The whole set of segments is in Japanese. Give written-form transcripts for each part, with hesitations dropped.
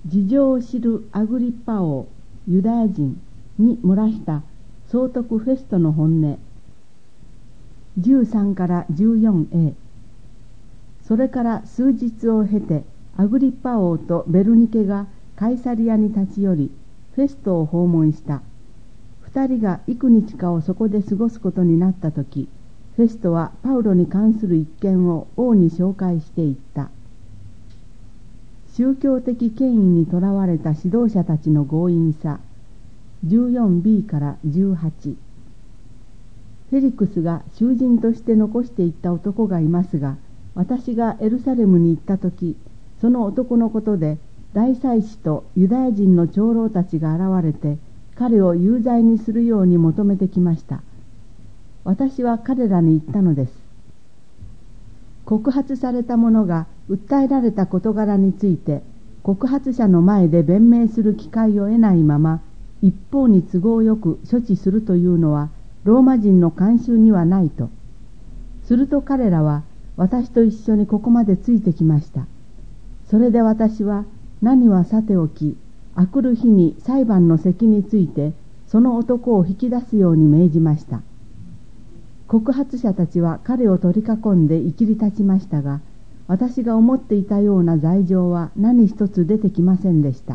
事情を知るアグリッパ王ユダヤ人に漏らした総督フェストの本音。13から 14a。 それから数日を経て、アグリッパ王とベルニケがカイサリアに立ち寄り、フェストを訪問した。二人が幾日かをそこで過ごすことになったとき、フェストはパウロに関する一件を王に紹介していった。宗教的権威にとらわれた指導者たちの強引さ。14b から18。フェリクスが囚人として残していった男がいますが、私がエルサレムに行ったとき、その男のことで大祭司とユダヤ人の長老たちが現れて、彼を有罪にするように求めてきました。私は彼らに言ったのです。告発された者が訴えられた事柄について、告発者の前で弁明する機会を得ないまま、一方に都合よく処置するというのは、ローマ人の慣習にはないと。すると彼らは、私と一緒にここまでついてきました。それで私は、何はさておき、あくる日に裁判の席について、その男を引き出すように命じました。告発者たちは彼を取り囲んでいきり立ちましたが、私が思っていたような罪状は何一つ出てきませんでした。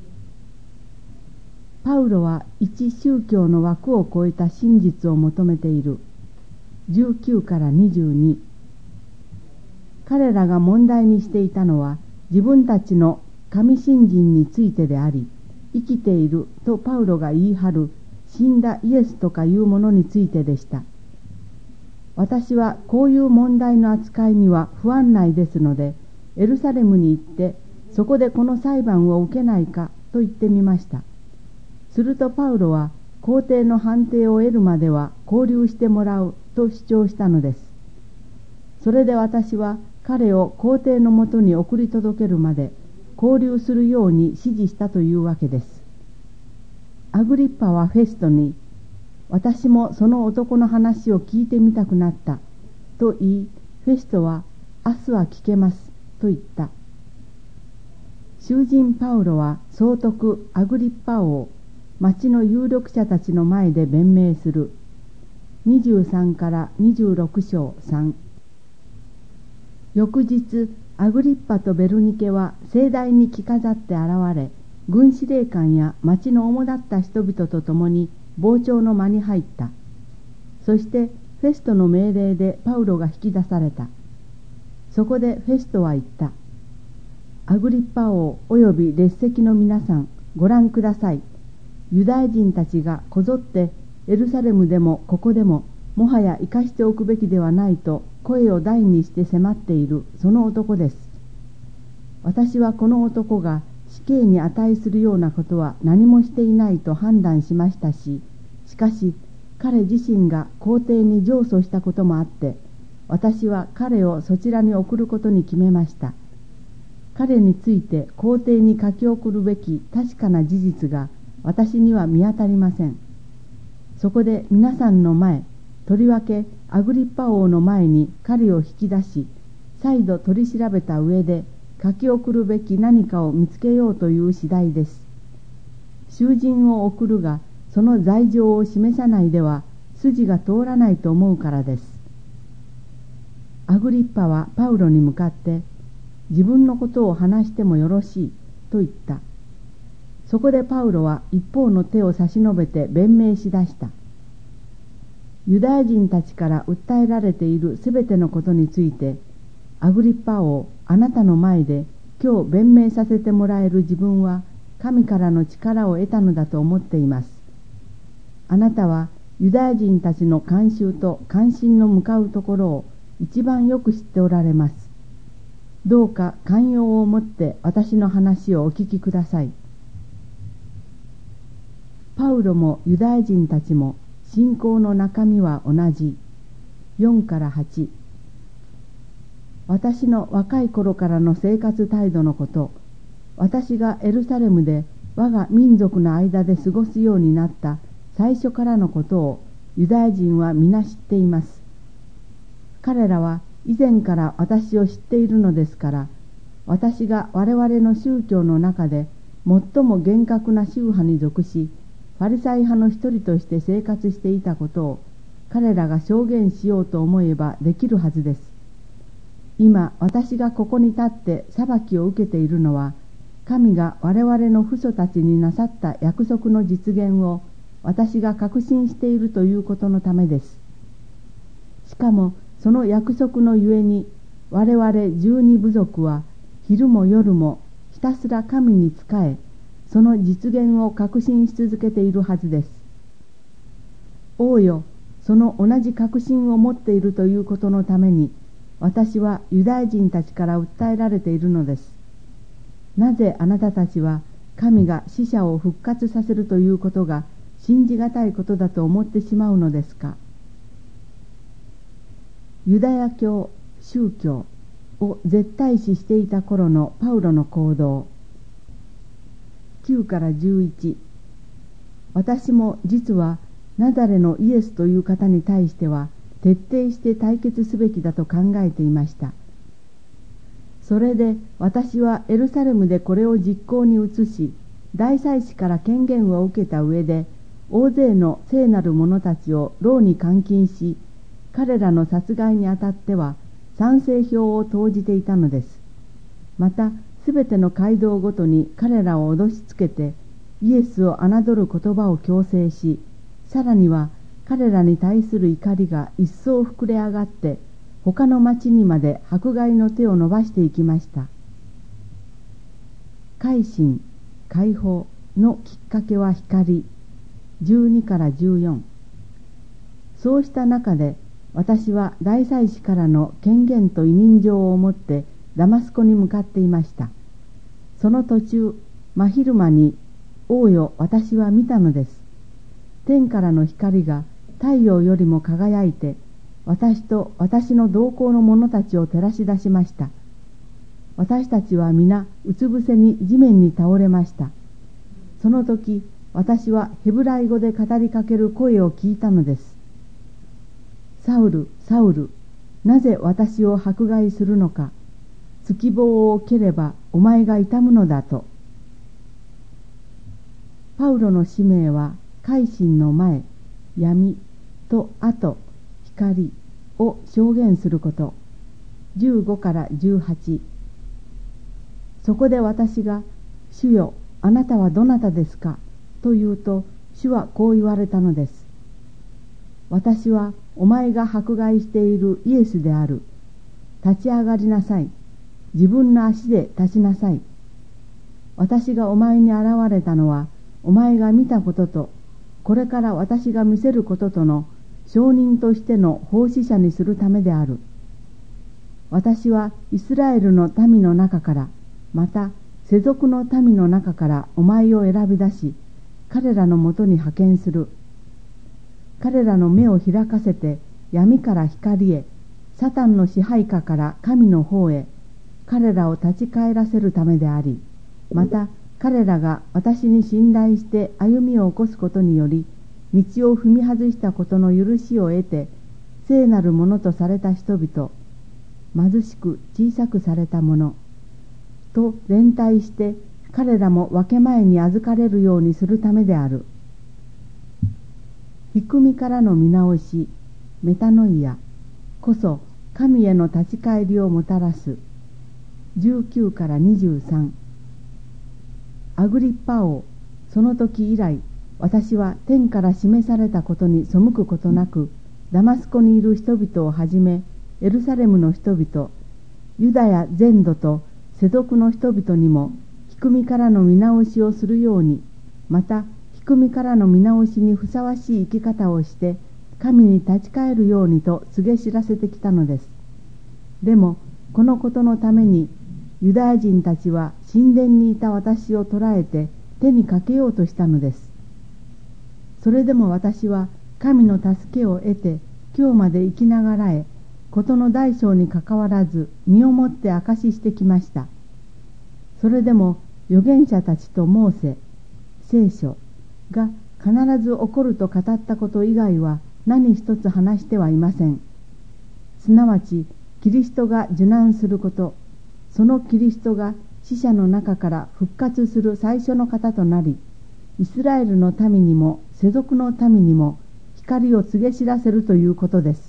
パウロは一宗教の枠を超えた真実を求めている。19から22。彼らが問題にしていたのは、自分たちの神信心についてであり、生きているとパウロが言い張る死んだイエスとかいうものについてでした。私はこういう問題の扱いには不安内ですので、エルサレムに行ってそこでこの裁判を受けないかと言ってみました。するとパウロは皇帝の判定を得るまでは拘留してもらうと主張したのです。それで私は彼を皇帝のもとに送り届けるまで拘留するように指示したというわけです。アグリッパはフェストに、私もその男の話を聞いてみたくなったと言い、フェストは明日は聞けますと言った。囚人パウロは総督アグリッパ王、町の有力者たちの前で弁明する。23から26章3。翌日、アグリッパとベルニケは盛大に着飾って現れ、軍司令官や町の主だった人々と共に傍聴の間に入った。そしてフェストの命令でパウロが引き出された。そこでフェストは言った。アグリッパ王および列席の皆さん、ご覧ください。ユダヤ人たちがこぞってエルサレムでもここでももはや生かしておくべきではないと声を大にして迫っているその男です。私はこの男が死刑に値するようなことは何もしていないと判断しましたし、しかし彼自身が皇帝に上訴したこともあって、私は彼をそちらに送ることに決めました。彼について皇帝に書き送るべき確かな事実が私には見当たりません。そこで皆さんの前、とりわけアグリッパ王の前に彼を引き出し、再度取り調べた上で書き送るべき何かを見つけようという次第です。囚人を送るが、その罪状を示さないでは筋が通らないと思うからです。アグリッパはパウロに向かって、自分のことを話してもよろしいと言った。そこでパウロは一方の手を差し伸べて弁明しだした。ユダヤ人たちから訴えられているすべてのことについて、アグリッパ王、あなたの前で今日弁明させてもらえる自分は神からの力を得たのだと思っています。あなたはユダヤ人たちの慣習と関心の向かうところを一番よく知っておられます。どうか寛容を持って私の話をお聞きください。パウロもユダヤ人たちも信仰の中身は同じ。4から8。私の若い頃からの生活態度のこと、私がエルサレムで我が民族の間で過ごすようになった最初からのことをユダヤ人は皆知っています。彼らは以前から私を知っているのですから、 私が我々の宗教の中で最も厳格な宗派に属し、ファリサイ派の一人として生活していたことを彼らが証言しようと思えばできるはずです。今私がここに立って裁きを受けているのは、神が我々の父祖たちになさった約束の実現を私が確信しているということのためです。しかもその約束のゆえに、我々12部族は昼も夜もひたすら神に仕え、その実現を確信し続けているはずです。王よ、その同じ確信を持っているということのために、私はユダヤ人たちから訴えられているのです。なぜあなたたちは神が死者を復活させるということが信じがたいことだと思ってしまうのですか。ユダヤ教、宗教を絶対視していた頃のパウロの行動。9から11。私も実はナザレのイエスという方に対しては徹底して対決すべきだと考えていました。それで私はエルサレムでこれを実行に移し、大祭司から権限を受けた上で、大勢の聖なる者たちを牢に監禁し、彼らの殺害にあたっては賛成票を投じていたのです。またすべての街道ごとに彼らを脅しつけて、イエスを侮る言葉を強制し、さらには彼らに対する怒りが一層膨れ上がって、他の町にまで迫害の手を伸ばしていきました。改心、解放のきっかけは光。12から14。そうした中で、私は大祭司からの権限と委任状を持ってダマスコに向かっていました。その途中、真昼間に、王よ、私は見たのです。天からの光が太陽よりも輝いて、私と私の同行の者たちを照らし出しました。私たちは皆うつ伏せに地面に倒れました。その時、私はヘブライ語で語りかける声を聞いたのです。サウル、サウル、なぜ私を迫害するのか。突棒を蹴ればお前が痛むのだと。パウロの使命は、改心の前、闇と後、光を証言すること。15から18。そこで私が、主よ、あなたはどなたですかと言うと、主はこう言われたのです。私はお前が迫害しているイエスである。立ち上がりなさい。自分の足で立ちなさい。私がお前に現れたのは、お前が見たことと、これから私が見せることとの証人としての奉仕者にするためである。私はイスラエルの民の中から、また世俗の民の中からお前を選び出し、彼らのもとに派遣する。彼らの目を開かせて闇から光へ、サタンの支配下から神の方へ、彼らを立ち返らせるためであり、また彼らが私に信頼して歩みを起こすことにより、道を踏み外したことの許しを得て、聖なるものとされた人々、貧しく小さくされた者と連帯して、彼らも分け前に預かれるようにするためである。憎みからの見直し、メタノイアこそ神への立ち返りをもたらす。19から23。アグリッパ王、その時以来、私は天から示されたことに背くことなく、ダマスコにいる人々をはじめ、エルサレムの人々、ユダヤ全土と世俗の人々にも、憎みからの見直しをするように、また、憎みからの見直しにふさわしい生き方をして、神に立ち返るようにと告げ知らせてきたのです。でも、このことのために、ユダヤ人たちは神殿にいた私を捕らえて手にかけようとしたのです。それでも私は神の助けを得て今日まで生きながらえ、事の大小にかかわらず身をもって証ししてきました。それでも預言者たちとモーセ、聖書が必ず起こると語ったこと以外は何一つ話してはいません。すなわちキリストが受難すること、 そのキリストが死者の中から復活する最初の方となり、イスラエルの民にも世俗の民にも光を告げ知らせるということです。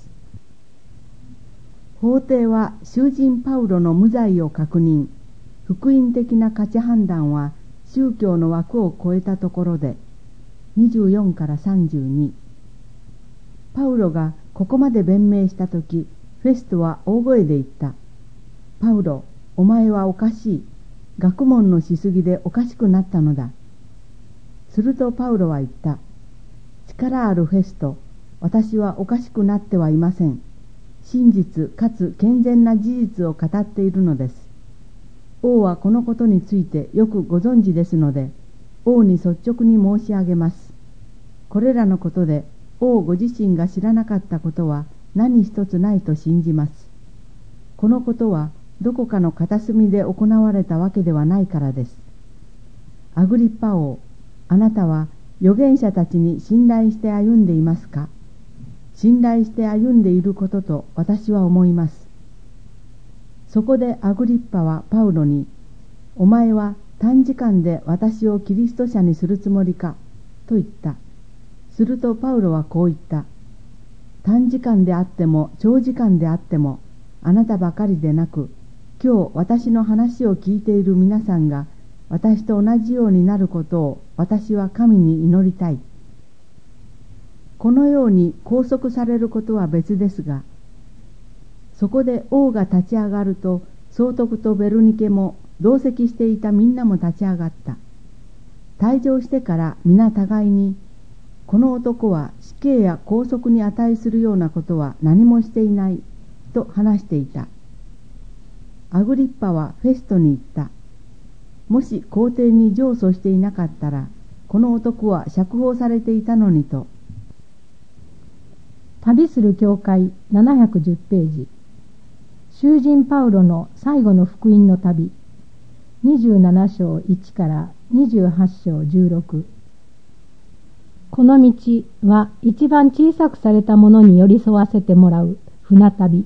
法廷は囚人パウロの無罪を確認、福音的な価値判断は宗教の枠を超えたところで、24から32。パウロがここまで弁明したとき、フェストは大声で言った。パウロ、お前はおかしい。学問のしすぎでおかしくなったのだ。するとパウロは言った。力あるフェスト、私はおかしくなってはいません。真実かつ健全な事実を語っているのです。王はこのことについてよくご存知ですので、王に率直に申し上げます。これらのことで王ご自身が知らなかったことは何一つないと信じます。このことはどこかの片隅で行われたわけではないからです。アグリッパ王、あなたは預言者たちに信頼して歩んでいますか？信頼して歩んでいることと私は思います。そこでアグリッパはパウロに、お前は短時間で私をキリスト者にするつもりかと言った。するとパウロはこう言った。短時間であっても長時間であってもあなたばかりでなく、今日私の話を聞いている皆さんが私と同じようになることを私は神に祈りたい。このように拘束されることは別ですが、そこで王が立ち上がると、総督とベルニケも同席していたみんなも立ち上がった。退場してから皆互いに、この男は死刑や拘束に値するようなことは何もしていないと話していた。アグリッパはフェストに言った。もし皇帝に上訴していなかったら、この男は釈放されていたのにと。 旅する教会710ページ。囚人パウロの最後の福音の旅。27章1から28章16。この道は一番小さくされたものに寄り添わせてもらう船旅。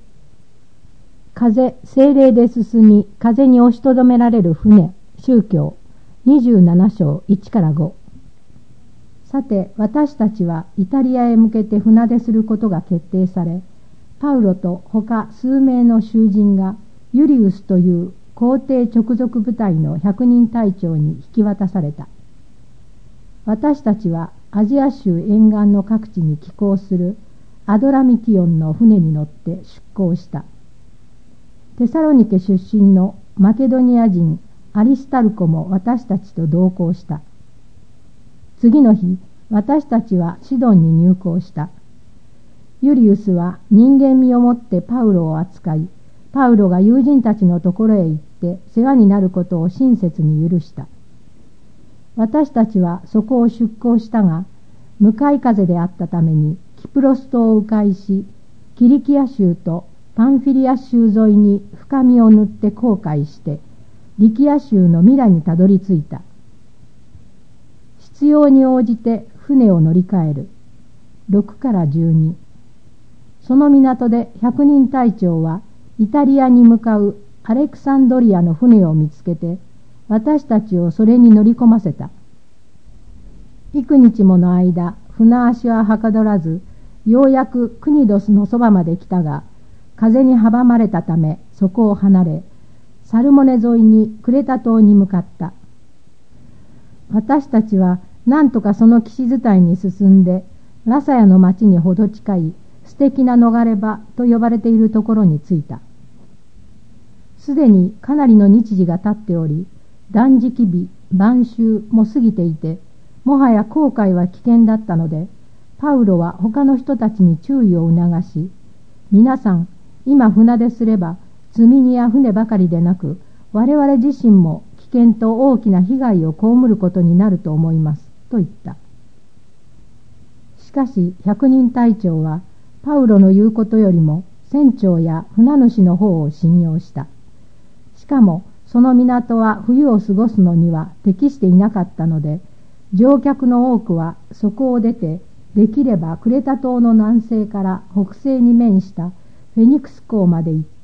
風、精霊で進み、風に押しとどめられる船、宗教。27章1から5。さて、私たちはイタリアへ向けて船出することが決定され、パウロと他数名の囚人がユリウスという皇帝直属部隊の100人隊長に引き渡された。私たちはアジア州沿岸の各地に寄港するアドラミティオンの船に乗って出港した。テサロニケ出身のマケドニア人アリスタルコも私たちと同行した。次の日、私たちはシドンに入港した。ユリウスは人間味をもってパウロを扱い、パウロが友人たちのところへ行って世話になることを親切に許した。私たちはそこを出港したが、向かい風であったためにキプロス島を迂回し、キリキア州とパンフィリア州沿いに深みを塗って航海して、リキア州のミラにたどり着いた。必要に応じて船を乗り換える。6から12。その港で100人隊長はイタリアに向かうアレクサンドリアの船を見つけて、私たちをそれに乗り込ませた。幾日もの間、船足ははかどらず、ようやくクニドスのそばまで来たが、風に阻まれたためそこを離れ、サルモネ沿いにクレタ島に向かった。私たちはなんとかその岸伝いに進んで、ラサヤの町にほど近い素敵な逃れ場と呼ばれているところに着いた。すでにかなりの日時が経っており、断食日、晩秋も過ぎていて、もはや航海は危険だったので、パウロは他の人たちに注意を促し、皆さん、今船出すれば積み荷や船ばかりでなく、我々自身も危険と大きな被害を被ることになると思いますと言った。しかし100人隊長はパウロの言うことよりも船長や船主の方を信用した。しかもその港は冬を過ごすのには適していなかったので、乗客の多くはそこを出て、できればクレタ島の南西から北西に面したフェニクス港まで行って、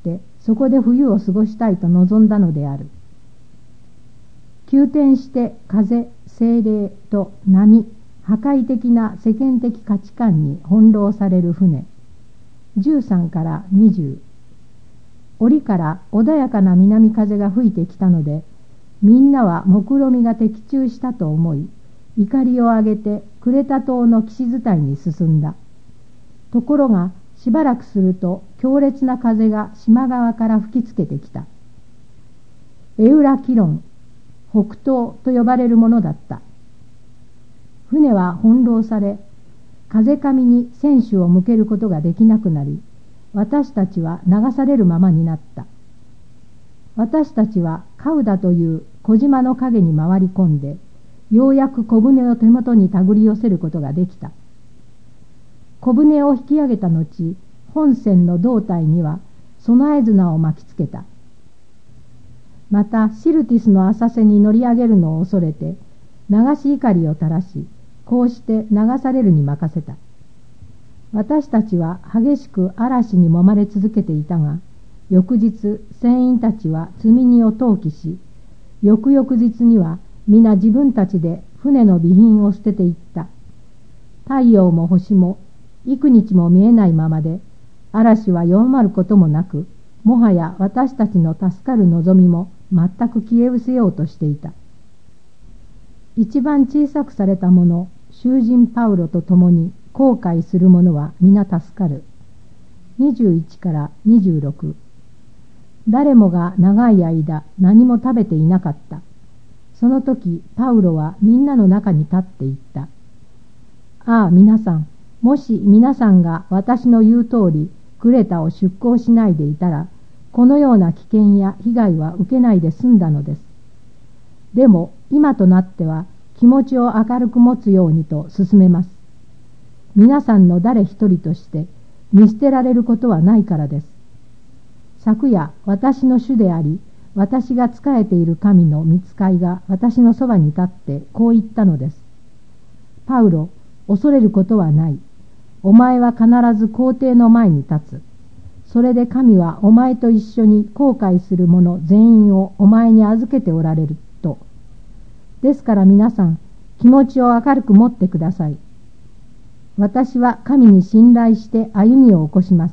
そこで冬を過ごしたいと望んだのである。急転して風、精霊と波、破壊的な世間的価値観に翻弄される船。13から20。折から穏やかな南風が吹いてきたので、みんなは目論見が的中したと思い、怒りを上げてクレタ島の岸伝いに進んだ。ところがしばらくすると強烈な風が島側から吹きつけてきた。エウラキロン、北東と呼ばれるものだった。船は翻弄され、風上に船首を向けることができなくなり、私たちは流されるままになった。私たちはカウダという小島の影に回り込んで、ようやく小舟を手元に手繰り寄せることができた。小舟を引き上げた後、本船の胴体には備え綱を巻きつけた。またシルティスの浅瀬に乗り上げるのを恐れて、流し怒りを垂らし、こうして流されるに任せた。私たちは激しく嵐に揉まれ続けていたが、翌日船員たちは積み荷を投棄し、翌々日には皆自分たちで船の備品を捨てていった。太陽も星も幾日も見えないままで、嵐は弱まることもなく、もはや私たちの助かる望みも全く消え失せようとしていた。一番小さくされた者、囚人パウロと共に後悔する者は皆助かる。21から26。誰もが長い間何も食べていなかった。その時パウロはみんなの中に立っていった。ああ皆さん、もし皆さんが私の言う通りクレタを出港しないでいたら、このような危険や被害は受けないで済んだのです。でも今となっては気持ちを明るく持つようにと進めます。皆さんの誰一人として見捨てられることはないからです。昨夜私の主であり、私が仕えている神の御使いが私のそばに立ってこう言ったのです。パウロ、恐れることはない。お前は必ず皇帝の前に立つ。それで神はお前と一緒に後悔する者全員をお前に預けておられると。ですから皆さん、気持ちを明るく持ってください。私は神に信頼して歩みを起こします。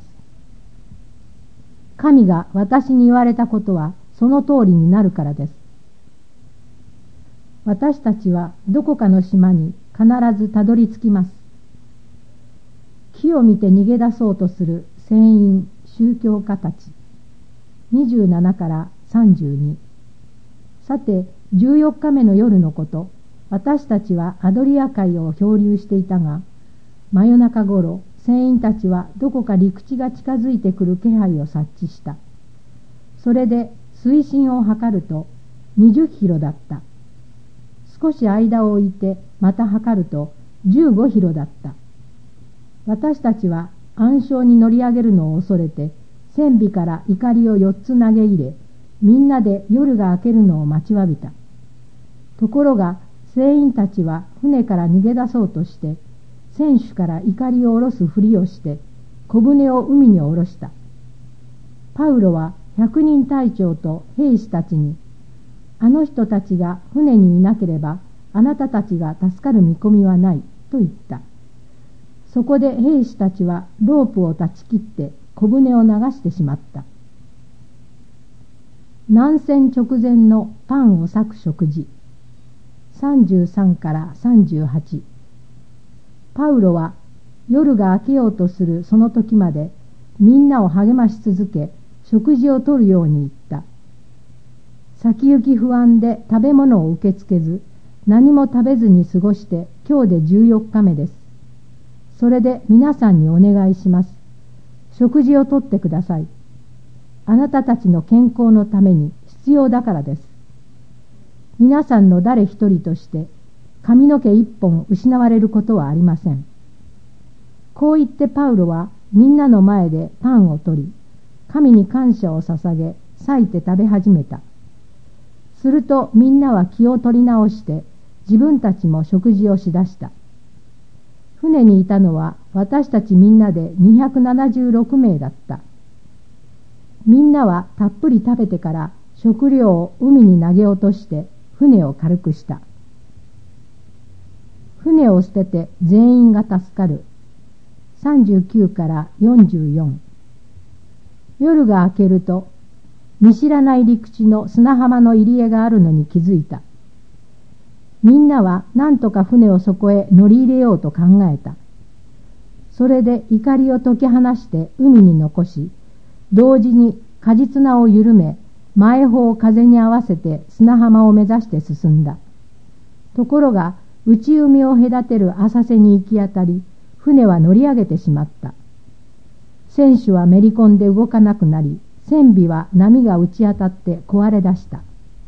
神が私に言われたことはその通りになるからです。私たちはどこかの島に必ずたどり着きます。木を見て逃げ出そうとする船員、宗教家たち。27から32。さて、14日目の夜のこと、私たちはアドリア海を漂流していたが、真夜中ごろ、船員たちはどこか陸地が近づいてくる気配を察知した。それで水深を測ると20キロだった。少し間を置いてまた測ると15キロだった。私たちは暗礁に乗り上げるのを恐れて、船尾から怒りを4つ投げ入れ、みんなで夜が明けるのを待ちわびた。ところが船員たちは船から逃げ出そうとして、船首から怒りを下ろすふりをして小舟を海に下ろした。パウロは100人隊長と兵士たちに、あの人たちが船にいなければあなたたちが助かる見込みはないと言った。そこで兵士たちはロープを断ち切って小舟を流してしまった。南船直前のパンを裂く食事。33から38。パウロは夜が明けようとするその時までみんなを励まし続け、食事をとるように言った。先行き不安で食べ物を受け付けず、何も食べずに過ごして今日で14日目です。それで皆さんにお願いします。食事をとってください。あなたたちの健康のために必要だからです。皆さんの誰一人として髪の毛一本失われることはありません。こう言ってパウロはみんなの前でパンを取り、神に感謝を捧げ、裂いて食べ始めた。するとみんなは気を取り直して自分たちも食事をしだした。船にいたのは私たちみんなで276名だった。 みんなはたっぷり食べてから食料を海に投げ落として船を軽くした。船を捨てて全員が助かる。39から44。夜が明けると見知らない陸地の砂浜の入り江があるのに気づいた。みんなは何とか船をそこへ乗り入れようと考えた。それで怒りを解き放して海に残し、同時に舵綱を緩め、前方を風に合わせて砂浜を目指して進んだ。ところが内海を隔てる浅瀬に行き当たり、船は乗り上げてしまった。船首はめり込んで動かなくなり、船尾は波が打ち当たって壊れ出した。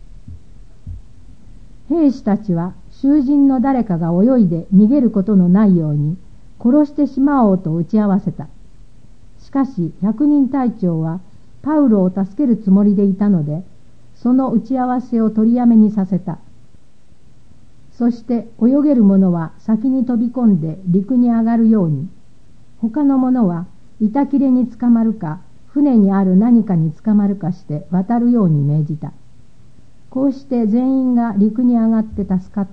兵士たちは囚人の誰かが泳いで逃げることのないように殺してしまおうと打ち合わせた。しかし百人隊長はパウロを助けるつもりでいたので、その打ち合わせを取りやめにさせた。そして泳げる者は先に飛び込んで陸に上がるように、他の者は板切れにつかまるか船にある何かにつかまるかして渡るように命じた。こうして全員が陸に上がって助かった。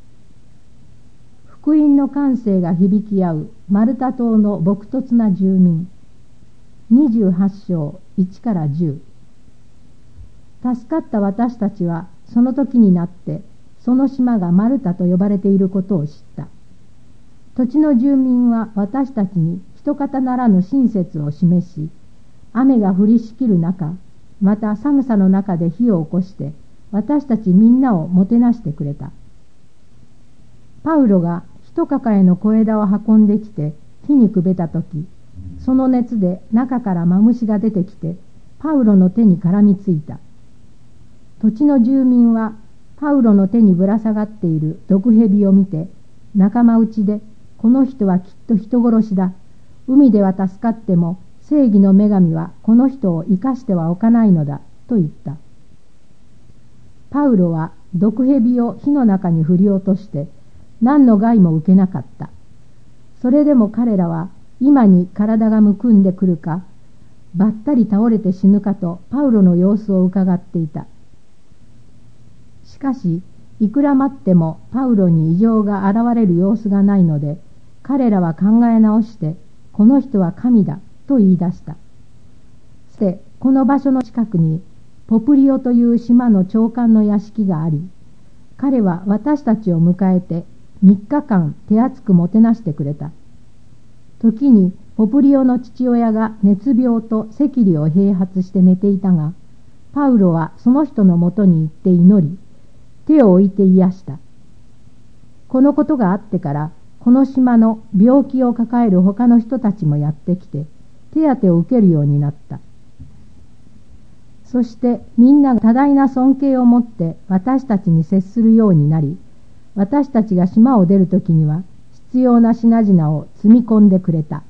福音の歓声が響き合うマルタ島の朴突な住民。28章1から10。助かった私たちはその時になってその島がマルタと呼ばれていることを知った。土地の住民は私たちに一方ならぬ親切を示し、雨が降りしきる中、また寒さの中で火を起こして私たちみんなをもてなしてくれた。パウロが一抱えの小枝を運んできて火にくべたとき、その熱で中からマムシが出てきてパウロの手に絡みついた。土地の住民はパウロの手にぶら下がっている毒蛇を見て仲間内で、この人はきっと人殺しだ。海では助かっても正義の女神はこの人を生かしてはおかないのだと言った。パウロは毒蛇を火の中に振り落として何の害も受けなかった。それでも彼らは今に体がむくんでくるか、ばったり倒れて死ぬかとパウロの様子を伺っていた。しかしいくら待ってもパウロに異常が現れる様子がないので、彼らは考え直して、この人は神だと言い出した。そしてこの場所の近くにポプリオという島の長官の屋敷があり、彼は私たちを迎えて3日間手厚くもてなしてくれた。時にポプリオの父親が熱病と赤痢を併発して寝ていたが、パウロはその人のもとに行って祈り、手を置いて癒した。このことがあってから、この島の病気を抱える他の人たちもやってきて、手当てを受けるようになった。そしてみんなが多大な尊敬を持って私たちに接するようになり、私たちが島を出るときには必要な品々を積み込んでくれた。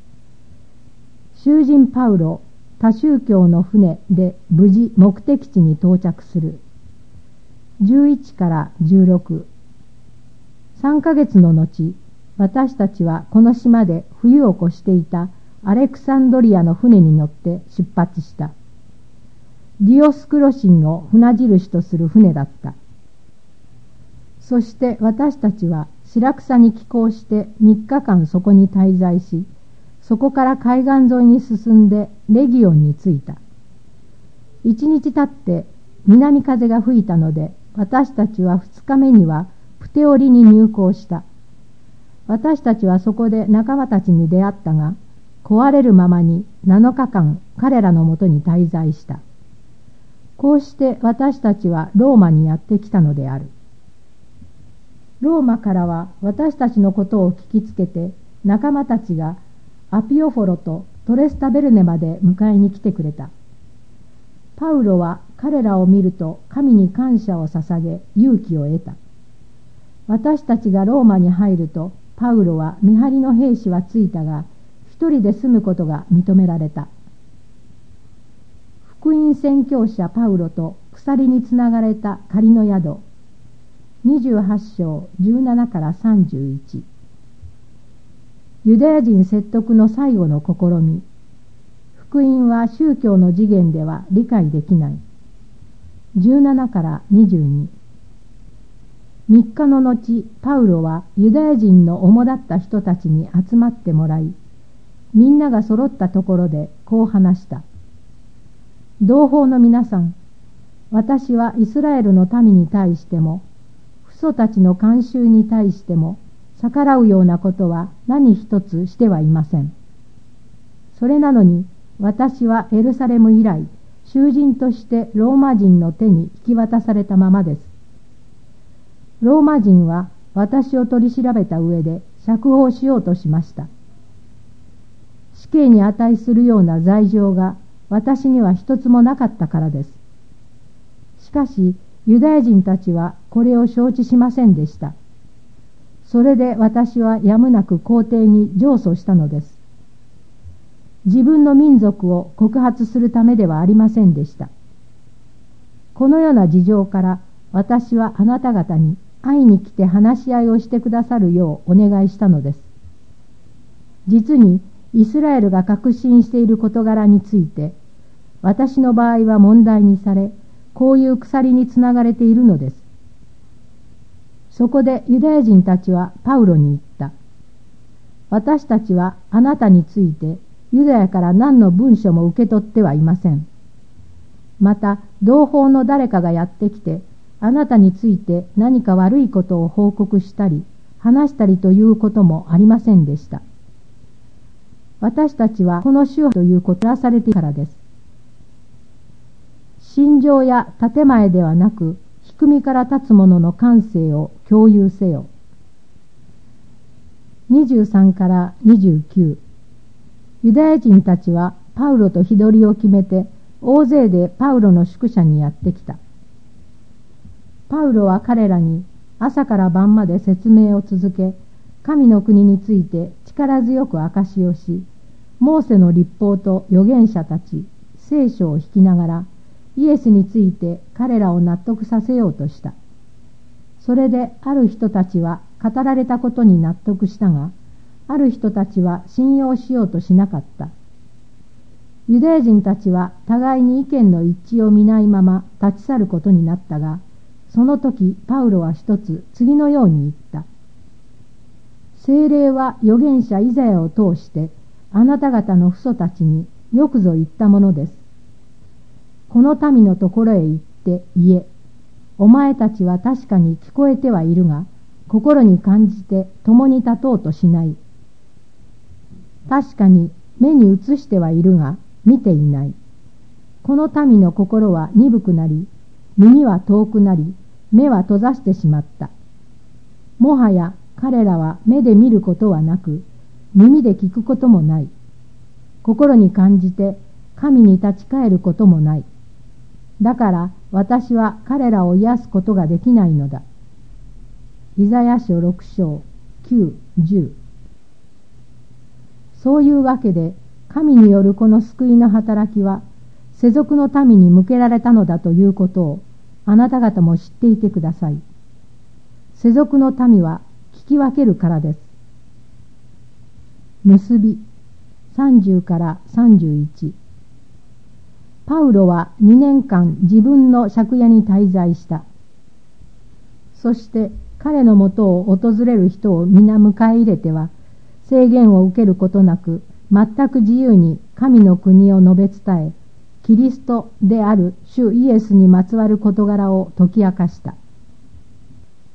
囚人パウロ、他宗教の船で無事目的地に到着する。11から16。3ヶ月の後、私たちはこの島で冬を越していたアレクサンドリアの船に乗って出発した。ディオスクロ神を船印とする船だった。そして私たちは白草に寄港して3日間そこに滞在し、そこから海岸沿いに進んでレギオンに着いた。1日経って南風が吹いたので、私たちは2日目にはプテオリに入港した。私たちはそこで仲間たちに出会ったが、壊れるままに7日間彼らのもとに滞在した。こうして私たちはローマにやってきたのである。ローマからは私たちのことを聞きつけて、仲間たちがアピオフォロとトレスタベルネまで迎えに来てくれた。パウロは彼らを見ると神に感謝を捧げ勇気を得た。私たちがローマに入ると、パウロは見張りの兵士はついたが、一人で住むことが認められた。福音宣教者パウロと鎖につながれた仮の宿。28章17から31。ユダヤ人説得の最後の試み。 福音は宗教の次元では理解できない。17から22。3日の後、パウロはユダヤ人の主だった人たちに集まってもらい、みんなが揃ったところでこう話した。同胞の皆さん、私はイスラエルの民に対しても、父祖たちの慣習に対しても、逆らうようなことは何一つしてはいません。それなのに、私はエルサレム以来、囚人としてローマ人の手に引き渡されたままです。ローマ人は私を取り調べた上で釈放しようとしました。死刑に値するような罪状が私には一つもなかったからです。しかし、ユダヤ人たちはこれを承知しませんでした。それで私はやむなく皇帝に上訴したのです。自分の民族を告発するためではありませんでした。このような事情から私はあなた方に会いに来て話し合いをしてくださるようお願いしたのです。実にイスラエルが確信している事柄について、私の場合は問題にされ、こういう鎖につながれているのです。そこでユダヤ人たちはパウロに言った。私たちはあなたについてユダヤから何の文書も受け取ってはいません。また同胞の誰かがやってきてあなたについて何か悪いことを報告したり話したりということもありませんでした。私たちはこの主ということをされているからです。心情や建前ではなく仕組みから立つ者の感性を共有せよ。23から29。ユダヤ人たちはパウロと日取りを決めて大勢でパウロの宿舎にやってきた。パウロは彼らに朝から晩まで説明を続け、神の国について力強く証しをし、モーセの律法と預言者たち、聖書を引きながら、イエスについて彼らを納得させようとした。それである人たちは語られたことに納得したが、ある人たちは信用しようとしなかった。ユダヤ人たちは互いに意見の一致を見ないまま立ち去ることになったが、その時パウロは一つ次のように言った。聖霊は預言者イザヤを通してあなた方の父祖たちによくぞ言ったものです。この民のところへ行って言え。お前たちは確かに聞こえてはいるが、心に感じて共に立とうとしない。確かに目に映してはいるが、見ていない。この民の心は鈍くなり、耳は遠くなり、目は閉ざしてしまった。もはや彼らは目で見ることはなく、耳で聞くこともない。心に感じて神に立ち返ることもない。だから私は彼らを癒すことができないのだ。イザヤ書6章9、10。そういうわけで神によるこの救いの働きは世俗の民に向けられたのだということをあなた方も知っていてください。世俗の民は聞き分けるからです。結び30から31。パウロは2年間自分の借家に滞在した。そして彼のもとを訪れる人を皆迎え入れては、制限を受けることなく全く自由に神の国を述べ伝え、キリストである主イエスにまつわる事柄を説き明かした。